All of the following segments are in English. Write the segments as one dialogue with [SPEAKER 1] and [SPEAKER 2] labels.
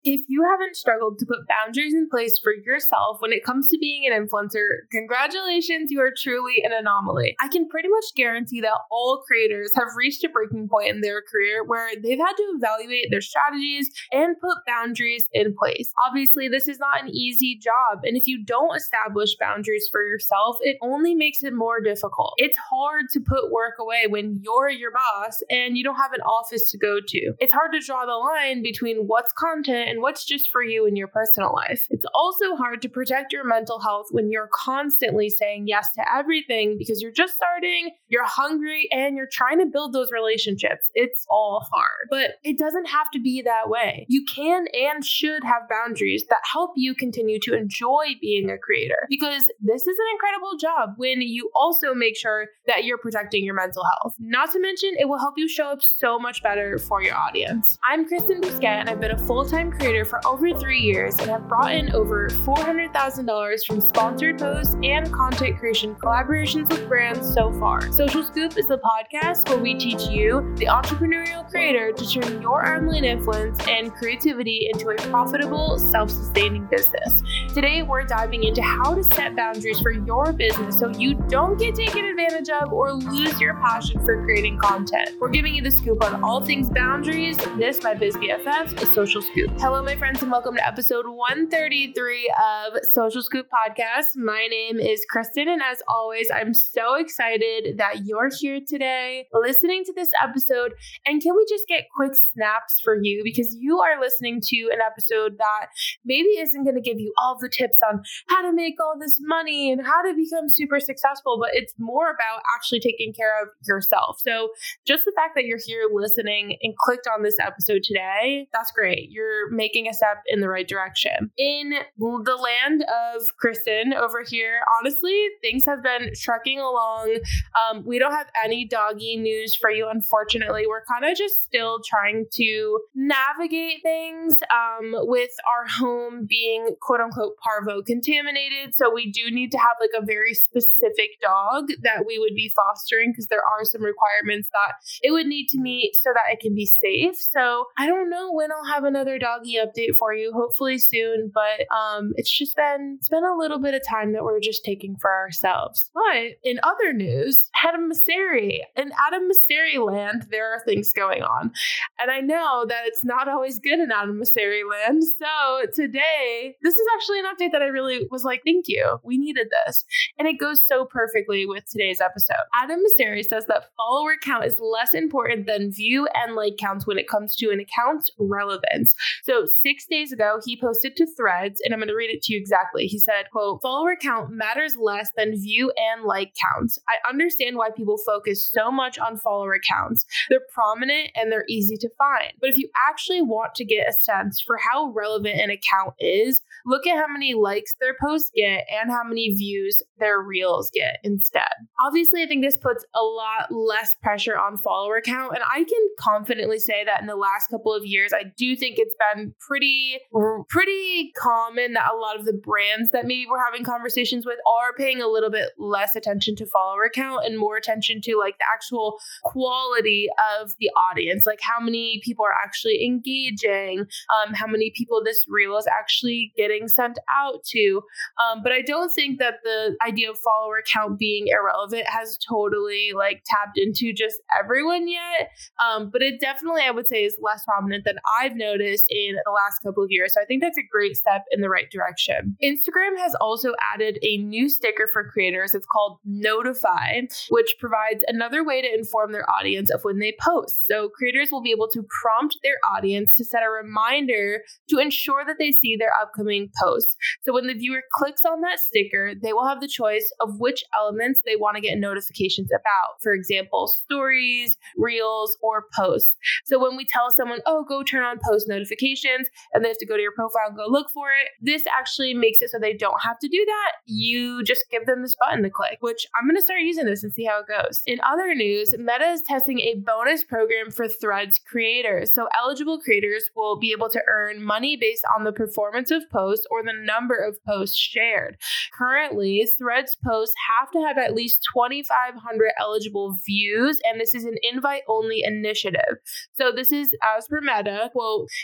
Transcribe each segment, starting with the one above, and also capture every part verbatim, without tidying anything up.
[SPEAKER 1] If you haven't struggled to put boundaries in place for yourself when it comes to being an influencer, congratulations, you are truly an anomaly. I can pretty much guarantee that all creators have reached a breaking point in their career where they've had to evaluate their strategies and put boundaries in place. Obviously, this is not an easy job, and if you don't establish boundaries for yourself, it only makes it more difficult. It's hard to put work away when you're your boss and you don't have an office to go to. It's hard to draw the line between what's content and what's just for you in your personal life. It's also hard to protect your mental health when you're constantly saying yes to everything because you're just starting, you're hungry, and you're trying to build those relationships. It's all hard, but it doesn't have to be that way. You can and should have boundaries that help you continue to enjoy being a creator, because this is an incredible job when you also make sure that you're protecting your mental health. Not to mention, it will help you show up so much better for your audience. I'm Kristen Busquet, and I've been a full-time creator for over three years and have brought in over four hundred thousand dollars from sponsored posts and content creation collaborations with brands so far. Social Scoop is the podcast where we teach you, the entrepreneurial creator, to turn your online influence and creativity into a profitable, self-sustaining business. Today, we're diving into how to set boundaries for your business so you don't get taken advantage of or lose your passion for creating content. We're giving you the scoop on all things boundaries. This, my biz B F F, is Social Scoop. Hello, my friends, and welcome to episode one thirty-three of Social Scoop Podcast. My name is Kristen, and as always, I'm so excited that you're here today listening to this episode. And can we just get quick snaps for you, because you are listening to an episode that maybe isn't going to give you all the tips on how to make all this money and how to become super successful, but it's more about actually taking care of yourself. So just the fact that you're here listening and clicked on this episode today, that's great. You're making a step in the right direction. In the land of Kristen over here, honestly, things have been trucking along. Um, we don't have any doggy news for you, unfortunately. We're kind of just still trying to navigate things um, with our home being quote unquote parvo contaminated. So we do need to have like a very specific dog that we would be fostering, because there are some requirements that it would need to meet so that it can be safe. So I don't know when I'll have another doggy update for you, hopefully soon, but um, it's just been, it's been a little bit of time that we're just taking for ourselves. But in other news, Adam Mosseri, in Adam Mosseri land, there are things going on. And I know that it's not always good in Adam Mosseri land. So today, this is actually an update that I really was like, thank you. We needed this. And it goes so perfectly with today's episode. Adam Mosseri says that follower count is less important than view and like counts when it comes to an account's relevance. So six days ago, he posted to Threads, and I'm going to read it to you exactly. He said, quote, follower count matters less than view and like counts. I understand why people focus so much on follower counts. They're prominent and they're easy to find. But if you actually want to get a sense for how relevant an account is, look at how many likes their posts get and how many views their reels get instead. Obviously, I think this puts a lot less pressure on follower count. And I can confidently say that in the last couple of years, I do think it's been pretty, pretty common that a lot of the brands that maybe we're having conversations with are paying a little bit less attention to follower count and more attention to like the actual quality of the audience, like how many people are actually engaging, um, how many people this reel is actually getting sent out to. Um, but I don't think that the idea of follower count being irrelevant has totally like tapped into just everyone yet. Um, but it definitely, I would say, is less prominent than I've noticed in the last couple of years. So I think that's a great step in the right direction. Instagram has also added a new sticker for creators. It's called Notify, which provides another way to inform their audience of when they post. So creators will be able to prompt their audience to set a reminder to ensure that they see their upcoming posts. So when the viewer clicks on that sticker, they will have the choice of which elements they want to get notifications about. For example, stories, reels, or posts. So when we tell someone, oh, go turn on post notifications, and they have to go to your profile and go look for it, this actually makes it so they don't have to do that. You just give them this button to click, which I'm going to start using this and see how it goes. In other news, Meta is testing a bonus program for Threads creators. So eligible creators will be able to earn money based on the performance of posts or the number of posts shared. Currently, Threads posts have to have at least twenty-five hundred eligible views, and this is an invite-only initiative. So this is, as per Meta, quote, if you are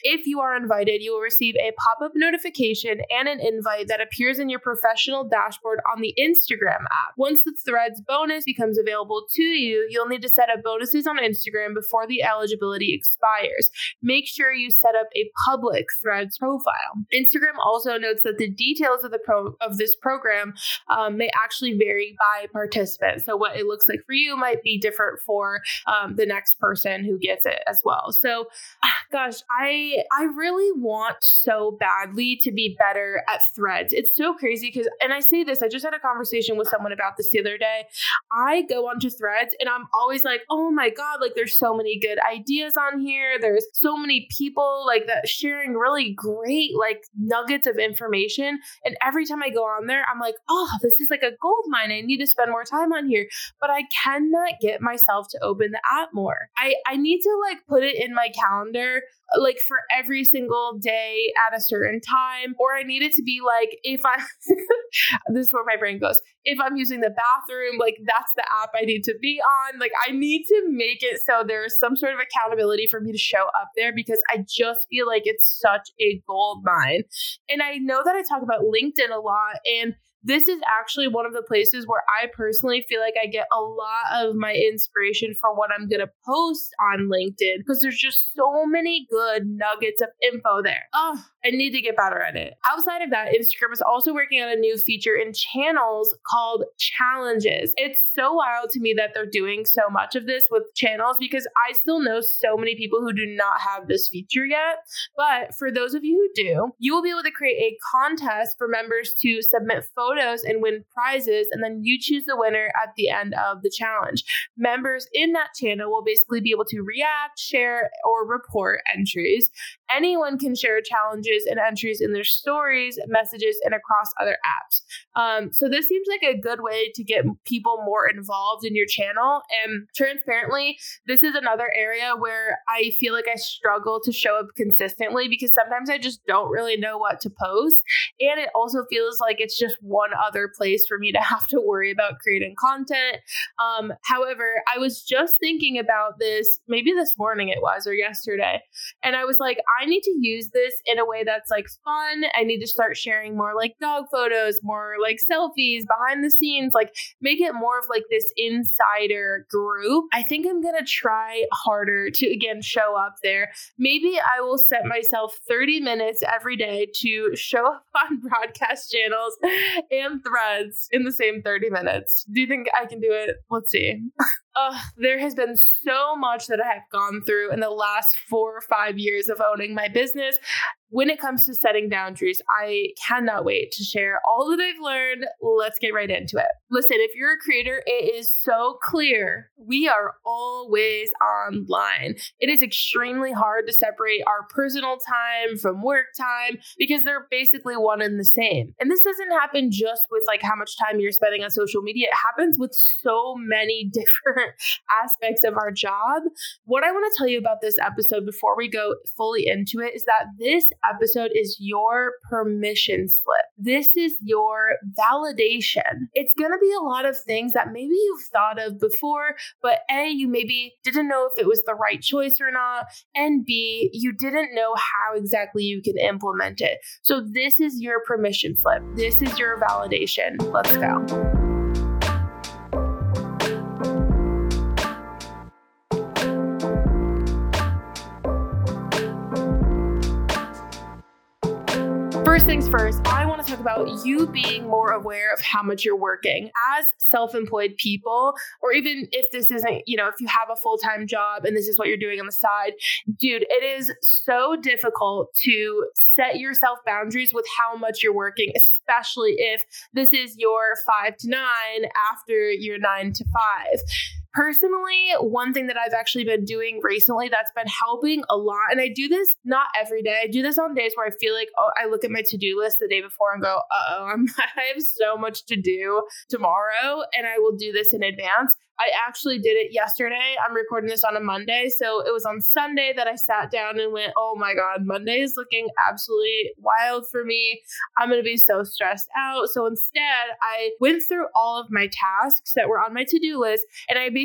[SPEAKER 1] are invited, you will receive a pop-up notification and an invite that appears in your professional dashboard on the Instagram app. Once the Threads bonus becomes available to you, you'll need to set up bonuses on Instagram before the eligibility expires. Make sure you set up a public Threads profile. Instagram also notes that the details of the pro- of this program um, may actually vary by participant. So what it looks like for you might be different for um, the next person who gets it as well. So, gosh, I I really want so badly to be better at Threads. It's so crazy because, and I say this, I just had a conversation with someone about this the other day. I go onto Threads and I'm always like, oh my God, like there's so many good ideas on here. There's so many people like that sharing really great like nuggets of information. And every time I go on there, I'm like, oh, this is like a gold mine. I need to spend more time on here, but I cannot get myself to open the app more. I, I need to like put it in my calendar like for every single day at a certain time, or I need it to be like, if I, this is where my brain goes. If I'm using the bathroom, like that's the app I need to be on. Like I need to make it so there's some sort of accountability for me to show up there because I just feel like it's such a gold mine. And I know that I talk about LinkedIn a lot, and this is actually one of the places where I personally feel like I get a lot of my inspiration for what I'm going to post on LinkedIn because there's just so many good nuggets of info there. Oh, I need to get better at it. Outside of that, Instagram is also working on a new feature in channels called challenges. It's so wild to me that they're doing so much of this with channels because I still know so many people who do not have this feature yet. But for those of you who do, you will be able to create a contest for members to submit photos and win prizes, and then you choose the winner at the end of the challenge. Members in that channel will basically be able to react, share, or report entries. Anyone can share challenges and entries in their stories, messages, and across other apps. Um, so this seems like a good way to get people more involved in your channel. And transparently, this is another area where I feel like I struggle to show up consistently because sometimes I just don't really know what to post. And it also feels like it's just one other place for me to have to worry about creating content. Um, however, I was just thinking about this, maybe this morning it was, or yesterday. And I was like, I need to use this in a way that's like fun. I need to start sharing more like dog photos, more like selfies, behind the scenes, like make it more of like this insider group. I think I'm going to try harder to, again, show up there. Maybe I will set myself thirty minutes every day to show up on broadcast channels and Threads in the same thirty minutes. Do you think I can do it? Let's see. Uh, there has been so much that I have gone through in the last four or five years of owning my business. When it comes to setting boundaries, I cannot wait to share all that I've learned. Let's get right into it. Listen, if you're a creator, it is so clear. We are always online. It is extremely hard to separate our personal time from work time because they're basically one and the same. And this doesn't happen just with like how much time you're spending on social media. It happens with so many different aspects of our job. What I want to tell you about this episode before we go fully into it is that this episode is your permission slip. This is your validation. It's going to be a lot of things that maybe you've thought of before, but A, you maybe didn't know if it was the right choice or not, and B, you didn't know how exactly you can implement it. So this is your permission slip. This is your validation. Let's go. First things first, I want to talk about you being more aware of how much you're working. As self-employed people, or even if this isn't, you know, if you have a full-time job and this is what you're doing on the side, dude, it is so difficult to set yourself boundaries with how much you're working, especially if this is your five to nine after your nine to five. Personally, one thing that I've actually been doing recently that's been helping a lot, and I do this not every day. I do this on days where I feel like, oh, I look at my to-do list the day before and go, uh-oh, I'm, I have so much to do tomorrow, and I will do this in advance. I actually did it yesterday. I'm recording this on a Monday. So it was on Sunday that I sat down and went, oh my God, Monday is looking absolutely wild for me. I'm going to be so stressed out. So instead, I went through all of my tasks that were on my to-do list, and I basically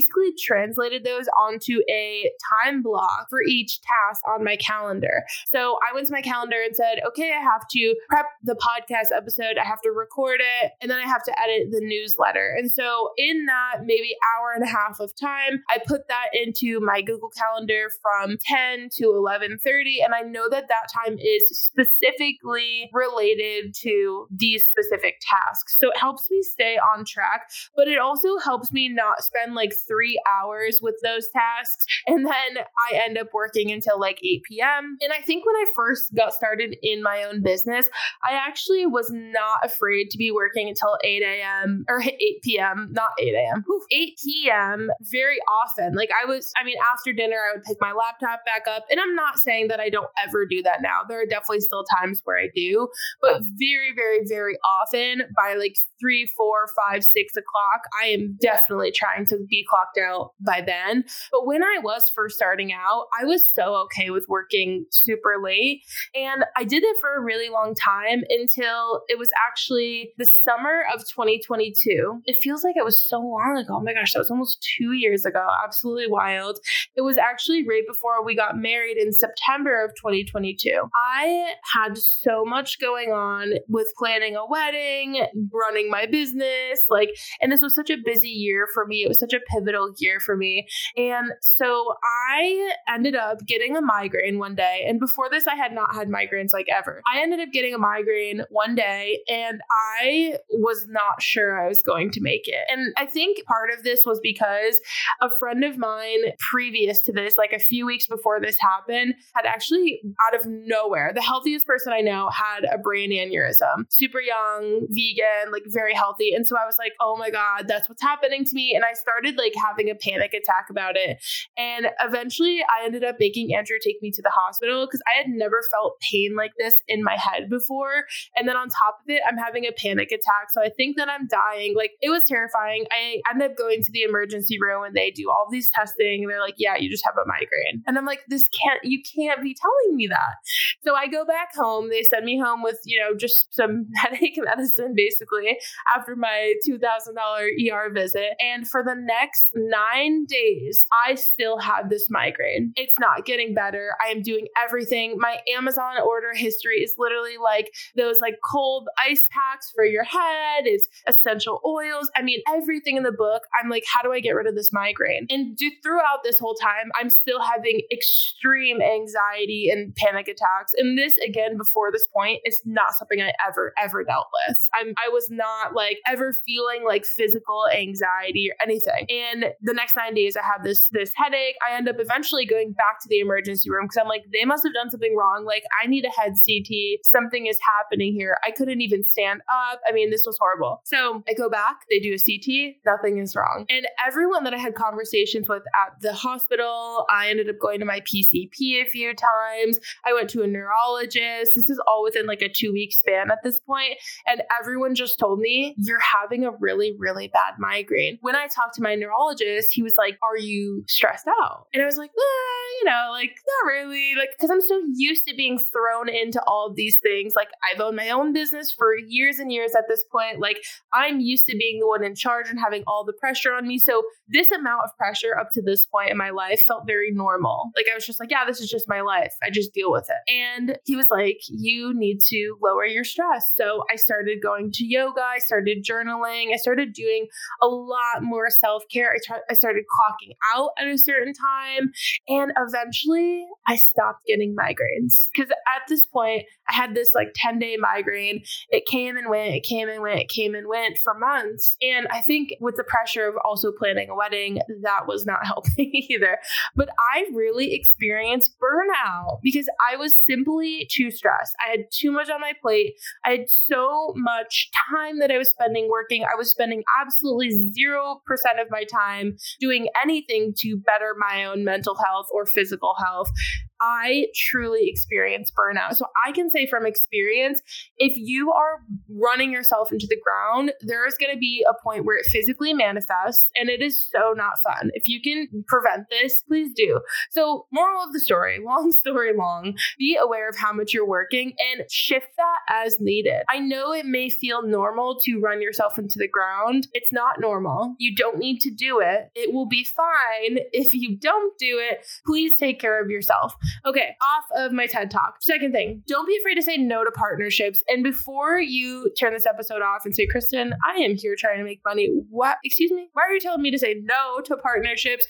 [SPEAKER 1] basically translated those onto a time block for each task on my calendar. So I went to my calendar and said, okay, I have to prep the podcast episode, I have to record it, and then I have to edit the newsletter. And so in that maybe hour and a half of time, I put that into my Google Calendar from ten to eleven thirty. And I know that that time is specifically related to these specific tasks. So it helps me stay on track, but it also helps me not spend like three hours with those tasks. And then I end up working until like eight p.m. And I think when I first got started in my own business, I actually was not afraid to be working until eight a.m. or eight p.m., not eight a.m., eight p.m. very often. Like I was, I mean, after dinner, I would pick my laptop back up. And I'm not saying that I don't ever do that now. There are definitely still times where I do, but very, very, very often by like three, four, five, six o'clock, I am definitely trying to be clocked out by then. But when I was first starting out, I was so okay with working super late. And I did it for a really long time until it was actually the summer of twenty twenty-two. It feels like it was so long ago. Oh my gosh, that was almost two years ago. Absolutely wild. It was actually right before we got married in September of twenty twenty-two. I had so much going on with planning a wedding, running my business, like, and this was such a busy year for me. It was such a pivotal year for me. And so I ended up getting a migraine one day. And before this, I had not had migraines like ever. I ended up getting a migraine one day and I was not sure I was going to make it. And I think part of this was because a friend of mine previous to this, like a few weeks before this happened, had actually out of nowhere, the healthiest person I know had a brain aneurysm, super young, vegan, like very healthy. And so I was like, oh my God, that's what's happening to me. And I started like having a panic attack about it. And eventually I ended up making Andrew take me to the hospital because I had never felt pain like this in my head before. And then on top of it, I'm having a panic attack. So I think that I'm dying. Like it was terrifying. I ended up going to the emergency room and they do all these testing. And they're like, yeah, you just have a migraine. And I'm like, this can't, you can't be telling me that. So I go back home. They send me home with, you know, just some headache medicine basically after my two thousand dollars E R visit. And for the next nine days, I still have this migraine. It's not getting better. I am doing everything. My Amazon order history is literally like those like cold ice packs for your head. It's essential oils. I mean, everything in the book. I'm like, how do I get rid of this migraine? And do, throughout this whole time, I'm still having extreme anxiety and panic attacks. And this, again, before this point, is not something I ever, ever dealt with. I'm, I was not like ever feeling like physical anxiety or anything. And the next nine days, I have this, this headache. I end up eventually going back to the emergency room because I'm like, they must have done something wrong. Like, I need a head C T. Something is happening here. I couldn't even stand up. I mean, this was horrible. So I go back, they do a C T, nothing is wrong. And everyone that I had conversations with at the hospital, I ended up going to my P C P a few times. I went to a neurologist. This is all within like a two week span at this point. And everyone just told me, you're having a really, really bad migraine. When I talked to my neurologist, he was like, are you stressed out? And I was like, eh, you know, like not really, like, cause I'm so used to being thrown into all of these things. Like I've owned my own business for years and years at this point. Like I'm used to being the one in charge and having all the pressure on me. So this amount of pressure up to this point in my life felt very normal. Like I was just like, yeah, this is just my life. I just deal with it. And he was like, you need to lower your stress. So I started going to yoga. I started journaling. I started doing a lot more self-care. I, tried, I started clocking out at a certain time. And eventually I stopped getting migraines. Because at this point, I had this like ten day migraine. It came and went, it came and went, it came and went for months. And I think with the pressure of also planning a wedding, that was not helping either. But I really experienced burnout because I was simply too stressed. I had too much on my plate. I had so much time that I was spending working. I was spending absolutely zero percent of my time doing anything to better my own mental health or physical health. I truly experienced burnout. So I can say from experience, if you are running yourself into the ground, there is going to be a point where it physically manifests and it is so not fun. If you can prevent this, please do. So moral of the story, long story long, be aware of how much you're working and shift that as needed. I know it may feel normal to run yourself into the ground. It's not normal. You don't need to do it. It will be fine. If you don't do it, please take care of yourself. Okay, off of my TED Talk. Second thing, don't be afraid to say no to partnerships. And before you turn this episode off and say, Kristen, I am here trying to make money. What? Excuse me? Why are you telling me to say no to partnerships?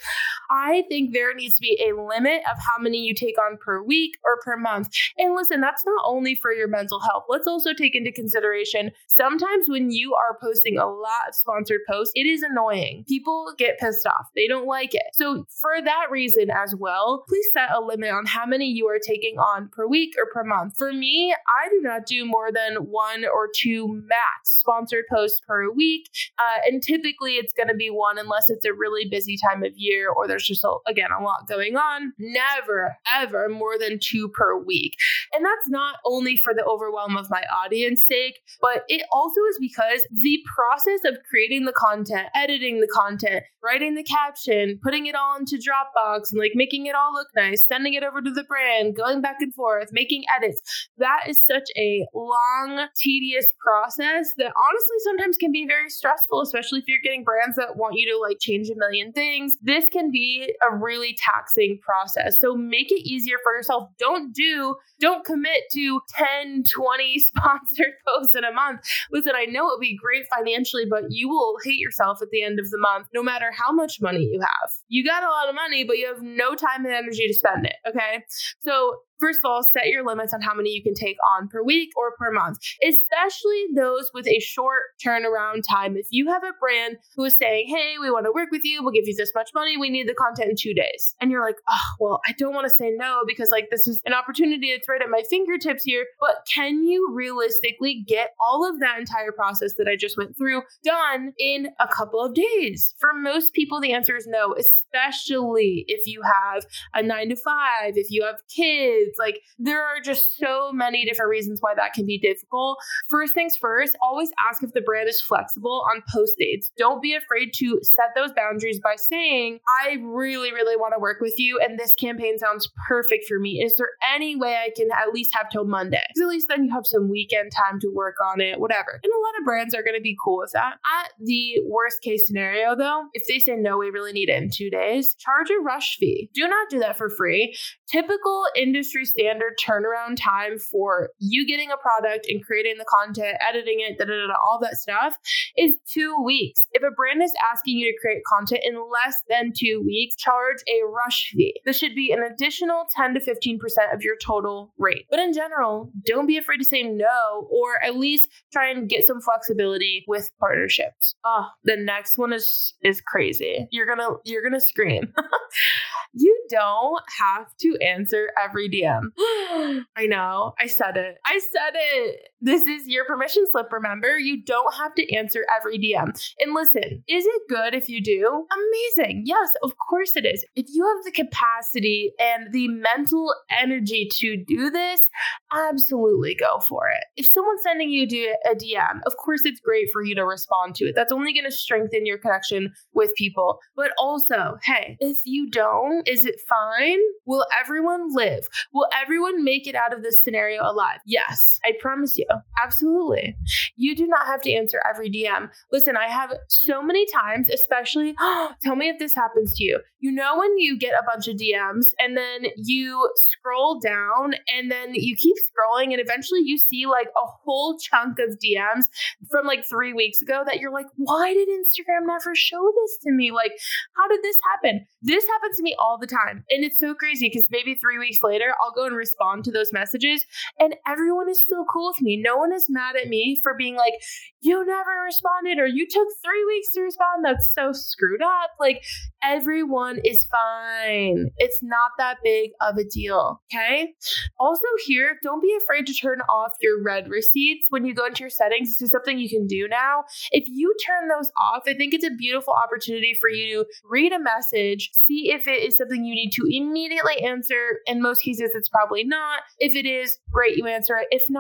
[SPEAKER 1] I think there needs to be a limit of how many you take on per week or per month. And listen, that's not only for your mental health. Let's also take into consideration, sometimes when you are posting a lot of sponsored posts, it is annoying. People get pissed off. They don't like it. So for that reason as well, please set a limit on how many you are taking on per week or per month. For me, I do not do more than one or two max sponsored posts per week. Uh, and typically it's going to be one unless it's a really busy time of year or there's just, a, again, a lot going on. Never, ever more than two per week. And that's not only for the overwhelm of my audience sake, but it also is because the process of creating the content, editing the content, writing the caption, putting it all into Dropbox and like making it all look nice, sending it over to the brand, going back and forth, making edits. That is such a long, tedious process that honestly sometimes can be very stressful, especially if you're getting brands that want you to like change a million things. This can be a really taxing process. So make it easier for yourself. Don't do, don't commit to ten, twenty sponsored posts in a month. Listen, I know it would be great financially, but you will hate yourself at the end of the month, no matter how much money you have. You got a lot of money, but you have no time and energy to spend it. Okay. So first of all, set your limits on how many you can take on per week or per month, especially those with a short turnaround time. If you have a brand who is saying, hey, we want to work with you, we'll give you this much money, we need the content in two days. And you're like, oh, well, I don't want to say no because like this is an opportunity that's right at my fingertips here. But can you realistically get all of that entire process that I just went through done in a couple of days? For most people, the answer is no, especially if you have a nine to five, if you have kids. Like there are just so many different reasons why that can be difficult. First things first, always ask if the brand is flexible on post dates. Don't be afraid to set those boundaries by saying, I really, really want to work with you and this campaign sounds perfect for me. Is there any way I can at least have till Monday? Because at least then you have some weekend time to work on it, whatever. And a lot of brands are going to be cool with that. At the worst case scenario though, if they say, no, we really need it in two days, charge a rush fee. Do not do that for free. Typical industry standard turnaround time for you getting a product and creating the content, editing it, da, da, da, da, all that stuff is two weeks. If a brand is asking you to create content in less than two weeks, charge a rush fee. This should be an additional ten to fifteen percent of your total rate. But in general, don't be afraid to say no, or at least try and get some flexibility with partnerships. Oh, the next one is is crazy. You're gonna you're gonna scream. You don't have to answer every D M. I know. I said it. I said it. This is your permission slip, remember? You don't have to answer every D M. And listen, is it good if you do? Amazing. Yes, of course it is. If you have the capacity and the mental energy to do this, absolutely go for it. If someone's sending you a D M, of course it's great for you to respond to it. That's only going to strengthen your connection with people. But also, hey, if you don't, is it fine? Will everyone live? Will everyone make it out of this scenario alive? Yes, I promise you. Absolutely. You do not have to answer every D M. Listen, I have so many times, especially, oh, tell me if this happens to you. You know when you get a bunch of D Ms and then you scroll down and then you keep scrolling and eventually you see like a whole chunk of D Ms from like three weeks ago that you're like, why did Instagram never show this to me? Like, how did this happen? This happens to me all the time. And it's so crazy because maybe three weeks later, I'll go and respond to those messages and everyone is still cool with me. No one is mad at me for being like, you never responded or you took three weeks to respond. That's so screwed up. Like everyone is fine. It's not that big of a deal. Okay. Also here, don't be afraid to turn off your read receipts when you go into your settings. This is something you can do now. If you turn those off, I think it's a beautiful opportunity for you to read a message, see if it is something you need to immediately answer. In most cases, it's probably not. If it is, great, you answer it. If not,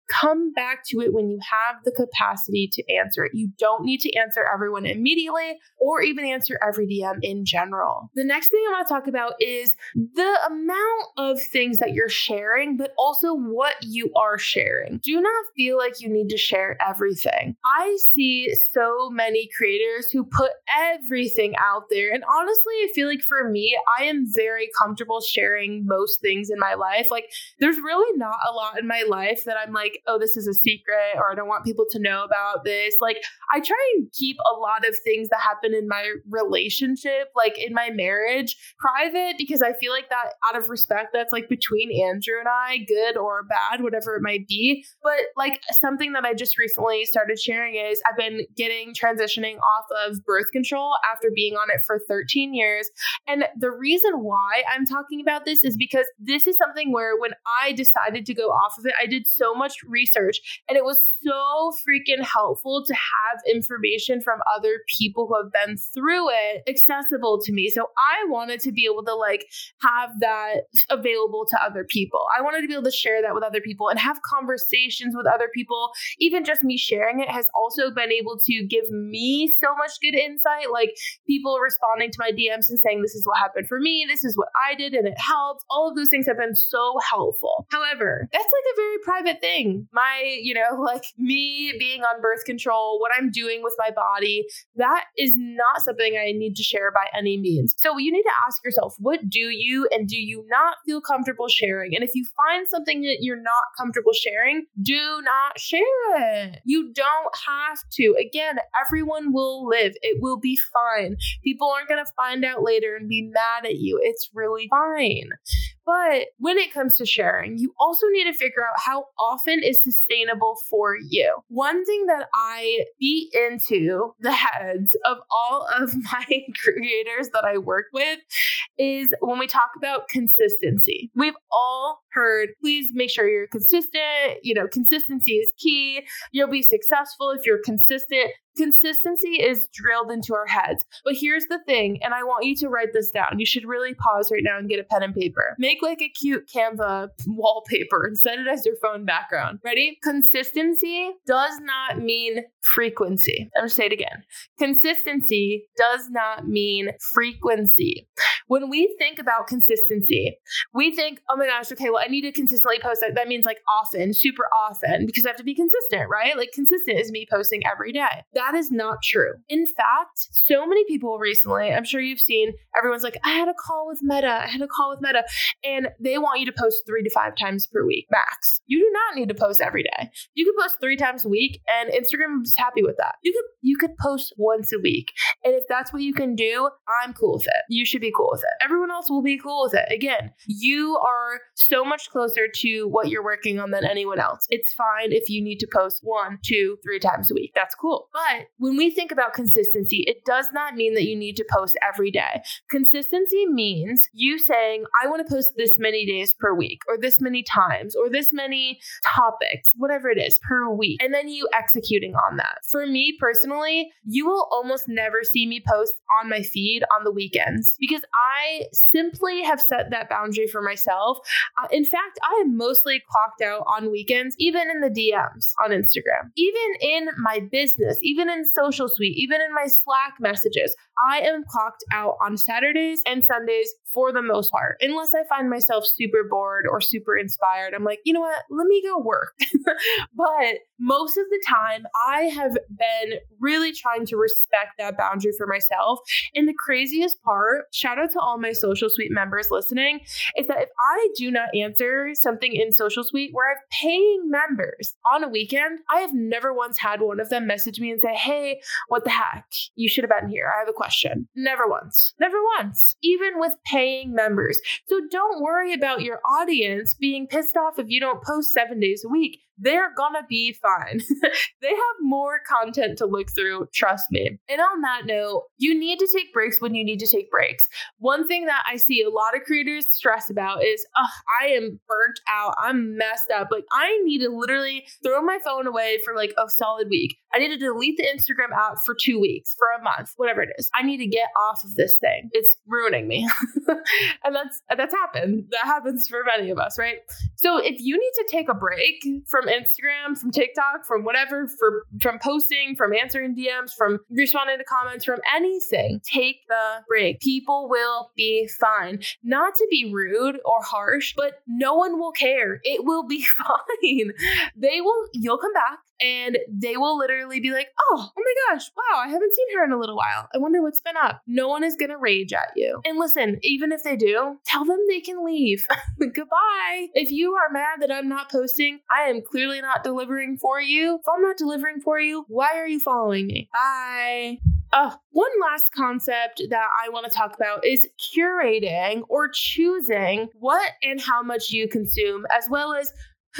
[SPEAKER 1] come back to it when you have the capacity to answer it. You don't need to answer everyone immediately or even answer every D M in general. The next thing I want to talk about is the amount of things that you're sharing, but also what you are sharing. Do not feel like you need to share everything. I see so many creators who put everything out there. And honestly, I feel like for me, I am very comfortable sharing most things in my life. Like there's really not a lot in my life that I'm like, oh, this is a secret or I don't want people to know about this. Like I try and keep a lot of things that happen in my relationship, like in my marriage, private, because I feel like that out of respect, that's like between Andrew and I, good or bad, whatever it might be. But like something that I just recently started sharing is I've been getting transitioning off of birth control after being on it for thirteen years. And the reason why I'm talking about this is because this is something where when I decided to go off of it, I did so much research and it was so freaking helpful to have information from other people who have been through it accessible to me. So I wanted to be able to like have that available to other people. I wanted to be able to share that with other people and have conversations with other people. Even just me sharing it has also been able to give me so much good insight, like people responding to my D Ms and saying, this is what happened for me. This is what I did and it helped. All of those things have been so helpful. However, that's like a very private thing. My, you know, like me being on birth control, what I'm doing with my body, that is not something I need to share by any means. So you need to ask yourself, what do you and do you not feel comfortable sharing? And if you find something that you're not comfortable sharing, do not share it. You don't have to. Again, everyone will live. It will be fine. People aren't going to find out later and be mad at you. It's really fine. But when it comes to sharing, you also need to figure out how often is sustainable for you. One thing that I beat into the heads of all of my creators that I work with is when we talk about consistency. We've all heard, please make sure you're consistent. You know, consistency is key. You'll be successful if you're consistent. Consistency is drilled into our heads. But here's the thing, and I want you to write this down. You should really pause right now and get a pen and paper. Make like a cute Canva wallpaper and set it as your phone background. Ready? Consistency does not mean frequency. I'm going to say it again. Consistency does not mean frequency. When we think about consistency, we think, oh my gosh, okay, well, I need to consistently post. That, that means like often, super often, because I have to be consistent, right? Like consistent is me posting every day. That is not true. In fact, so many people recently, I'm sure you've seen, everyone's like, I had a call with Meta. I had a call with Meta. And they want you to post three to five times per week, max. You do not need to post every day. You could post three times a week and Instagram is happy with that. You could, you could post once a week. And if that's what you can do, I'm cool with it. You should be cool with it. Everyone else will be cool with it. Again, you are so much closer to what you're working on than anyone else. It's fine if you need to post one, two, three times a week. That's cool. But when we think about consistency, it does not mean that you need to post every day. Consistency means you saying, I want to post this many days per week, or this many times, or this many topics, whatever it is, per week, and then you executing on that. For me personally, you will almost never see me post on my feed on the weekends because I simply have set that boundary for myself. Uh, in fact, I am mostly clocked out on weekends, even in the D Ms on Instagram, even in my business, even in Social Suite, even in my Slack messages. I am clocked out on Saturdays and Sundays for the most part, unless I find myself super bored or super inspired. I'm like, you know what? Let me go work. But most of the time, I have been really trying to respect that boundary for myself. And the craziest part, shout out to all my Social Suite members listening, is that if I do not answer something in Social Suite where I have paying members on a weekend, I have never once had one of them message me and say, hey, what the heck? You should have been here. I have a question. Never once. Never once. Even with paying members. So don't worry about your audience being pissed off if you don't post seven days a week. They're gonna be fine. They have more content to look through, trust me. And on that note, you need to take breaks when you need to take breaks. One thing that I see a lot of creators stress about is, oh, I am burnt out. I'm messed up. Like I need to literally throw my phone away for like a solid week. I need to delete the Instagram app for two weeks, for a month, whatever it is. I need to get off of this thing. It's ruining me. And that's, that's happened. That happens for many of us, right? So if you need to take a break from from Instagram, from TikTok, from whatever, for, from posting, from answering D Ms, from responding to comments, from anything. Take the break. People will be fine. Not to be rude or harsh, but no one will care. It will be fine. They will, you'll come back and they will literally be like, oh, oh my gosh, wow, I haven't seen her in a little while. I wonder what's been up. No one is going to rage at you. And listen, even if they do, tell them they can leave. Goodbye. If you are mad that I'm not posting, I am clearly not delivering for you. If I'm not delivering for you, why are you following me? Bye. Oh, one last concept that I want to talk about is curating or choosing what and how much you consume, as well as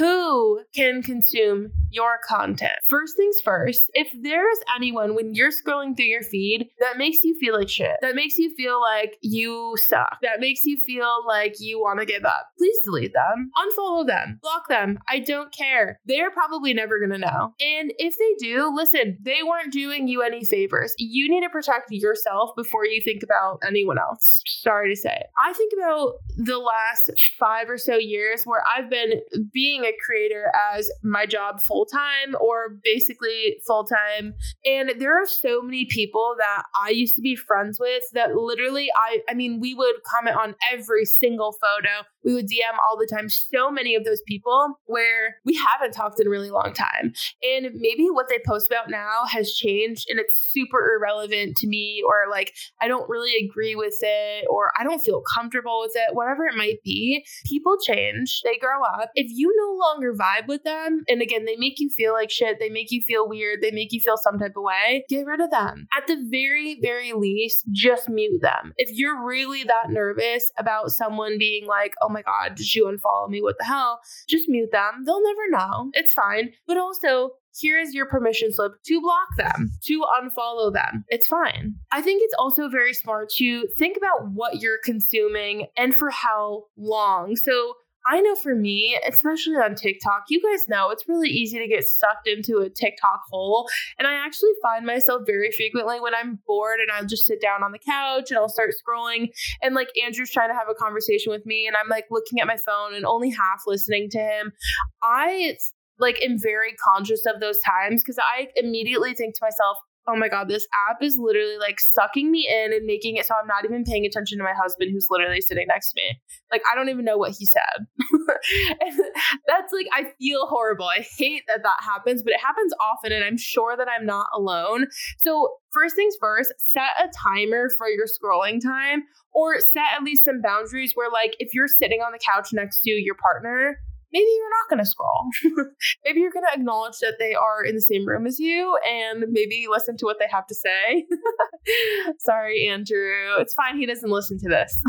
[SPEAKER 1] who can consume your content. First things first, if there is anyone when you're scrolling through your feed that makes you feel like shit, that makes you feel like you suck, that makes you feel like you want to give up, please delete them, unfollow them, block them. I don't care. They're probably never going to know. And if they do, listen, they weren't doing you any favors. You need to protect yourself before you think about anyone else. Sorry to say. I think about the last five or so years where I've been being a creator as my job full-time or basically full-time. And there are so many people that I used to be friends with that literally, I, I mean, we would comment on every single photo. We would D M all the time. So many of those people where we haven't talked in a really long time. And maybe what they post about now has changed and it's super irrelevant to me, or like, I don't really agree with it, or I don't feel comfortable with it, whatever it might be. People change, they grow up. If you no longer vibe with them, and again, they make you feel like shit, they make you feel weird, they make you feel some type of way, get rid of them. At the very, very least, just mute them. If you're really that nervous about someone being like, oh my God, did you unfollow me? What the hell? Just mute them. They'll never know. It's fine. But also, here is your permission slip to block them, to unfollow them. It's fine. I think it's also very smart to think about what you're consuming and for how long. So I know for me, especially on TikTok, you guys know it's really easy to get sucked into a TikTok hole. And I actually find myself very frequently when I'm bored and I'll just sit down on the couch and I'll start scrolling. And like Andrew's trying to have a conversation with me and I'm like looking at my phone and only half listening to him. I like am very conscious of those times because I immediately think to myself, oh my God, this app is literally like sucking me in and making it so I'm not even paying attention to my husband who's literally sitting next to me. Like, I don't even know what he said. And that's like, I feel horrible. I hate that that happens, but it happens often and I'm sure that I'm not alone. So first things first, set a timer for your scrolling time or set at least some boundaries where like, if you're sitting on the couch next to your partner, maybe you're not going to scroll. Maybe you're going to acknowledge that they are in the same room as you and maybe listen to what they have to say. Sorry, Andrew. It's fine. He doesn't listen to this.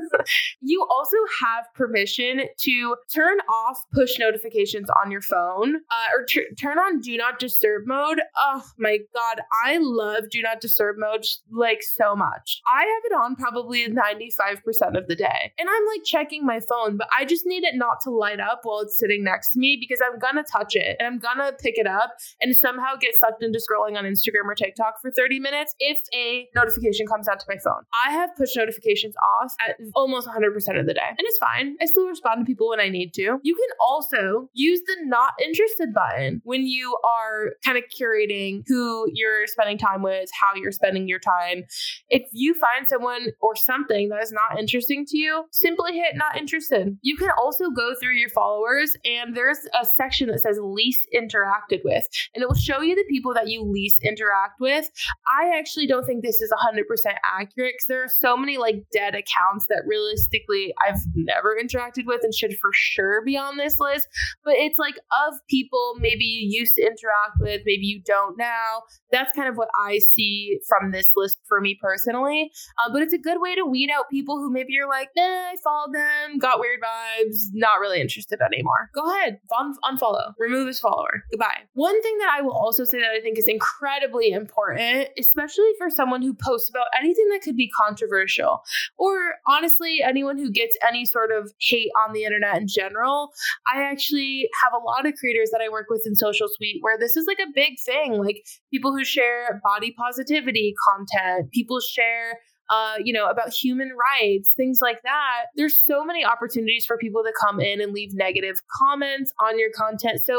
[SPEAKER 1] You also have permission to turn off push notifications on your phone uh, or t- turn on do not disturb mode. Oh my God. I love do not disturb mode like so much. I have it on probably ninety-five percent of the day and I'm like checking my phone, but I just need it not to light up while it's sitting next to me because I'm going to touch it and I'm going to pick it up and somehow get sucked into scrolling on Instagram or TikTok for thirty minutes if a notification comes out to my phone. I have push notifications off at almost one hundred percent of the day. And it's fine. I still respond to people when I need to. You can also use the not interested button when you are kind of curating who you're spending time with, how you're spending your time. If you find someone or something that is not interesting to you, simply hit not interested. You can also go through your followers and there's a section that says least interacted with, and it will show you the people that you least interact with. I actually don't think this is one hundred percent accurate because there are so many like dead accounts that realistically I've never interacted with and should for sure be on this list. But it's like of people maybe you used to interact with, maybe you don't now. That's kind of what I see from this list for me personally. Uh, but it's a good way to weed out people who maybe you're like, nah, I followed them, got weird vibes, not really interested anymore. Go ahead, un- unfollow, remove his follower. Goodbye. One thing that I will also say that I think is incredibly important, especially for someone who posts about anything that could be controversial, or honestly, anyone who gets any sort of hate on the internet in general. I actually have a lot of creators that I work with in Social Suite where this is like a big thing, like people who share body positivity content, people share Uh, you know, about human rights, things like that. There's so many opportunities for people to come in and leave negative comments on your content. So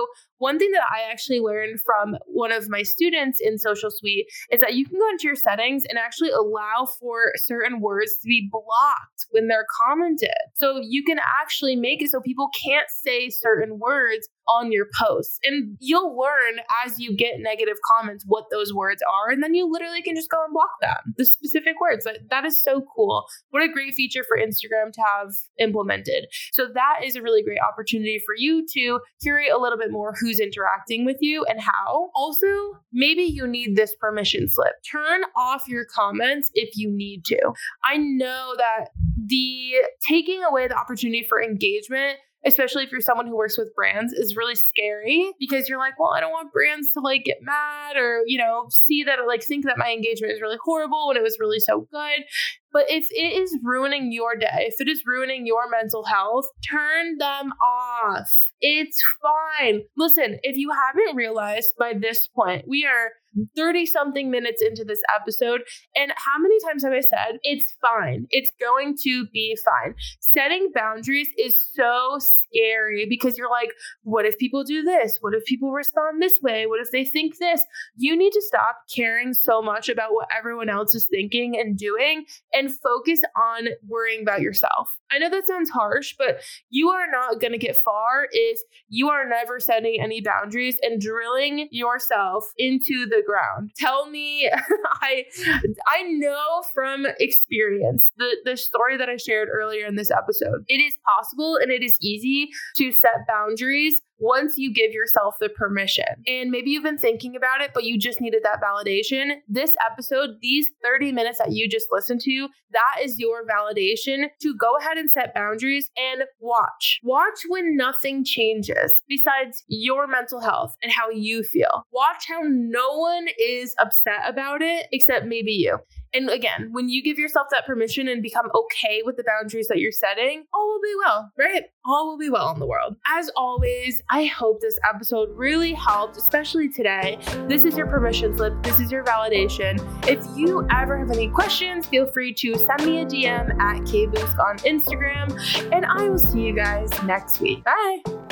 [SPEAKER 1] One thing that I actually learned from one of my students in Social Suite is that you can go into your settings and actually allow for certain words to be blocked when they're commented. So you can actually make it so people can't say certain words on your posts. And you'll learn as you get negative comments what those words are. And then you literally can just go and block them, the specific words. That, that is so cool. What a great feature for Instagram to have implemented. So that is a really great opportunity for you to curate a little bit more who's interacting with you and how. Also, maybe you need this permission slip. Turn off your comments if you need to. I know that the taking away the opportunity for engagement, especially if you're someone who works with brands, is really scary because you're like, well, I don't want brands to like get mad or, you know, see that or like think that my engagement is really horrible when it was really so good. But if it is ruining your day, if it is ruining your mental health, turn them off. It's fine. Listen, if you haven't realized by this point, we are thirty something minutes into this episode. And how many times have I said, it's fine. It's going to be fine. Setting boundaries is so scary because you're like, what if people do this? What if people respond this way? What if they think this? You need to stop caring so much about what everyone else is thinking and doing and focus on worrying about yourself. I know that sounds harsh, but you are not going to get far if you are never setting any boundaries and drilling yourself into the ground. Tell me, I I know from experience, the, the story that I shared earlier in this episode, it is possible and it is easy to set boundaries once you give yourself the permission. And maybe you've been thinking about it, but you just needed that validation. This episode, these thirty minutes that you just listened to, that is your validation to go ahead and set boundaries and watch. Watch when nothing changes besides your mental health and how you feel. Watch how no one is upset about it except maybe you. And again, when you give yourself that permission and become okay with the boundaries that you're setting, all will be well, right? All will be well in the world. As always, I hope this episode really helped, especially today. This is your permission slip. This is your validation. If you ever have any questions, feel free to send me a D M at Kboosk on Instagram, and I will see you guys next week. Bye.